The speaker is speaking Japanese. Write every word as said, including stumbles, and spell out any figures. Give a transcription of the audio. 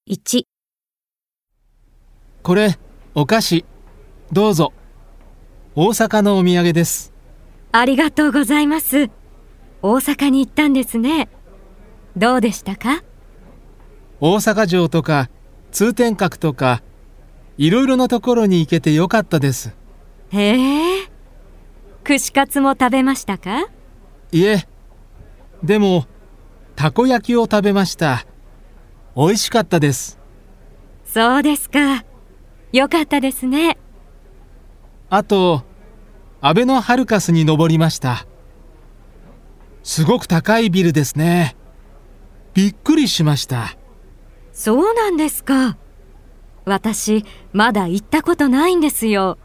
いち、 これ、お菓子。どうぞ。大阪のお土産です。 ありがとうございます。大阪に行ったんですね。どうでしたか？ 大阪城とか通天閣とかいろいろなところに行けてよかったです。 へえ。串カツも食べましたか？ いえ、でもたこ焼きを食べました。美味しかったです。 そうですか。よかったですね。 あと、アベノハルカスに登りました。すごく高いビルですね。びっくりしました。 そうなんですか。私、まだ行ったことないんですよ。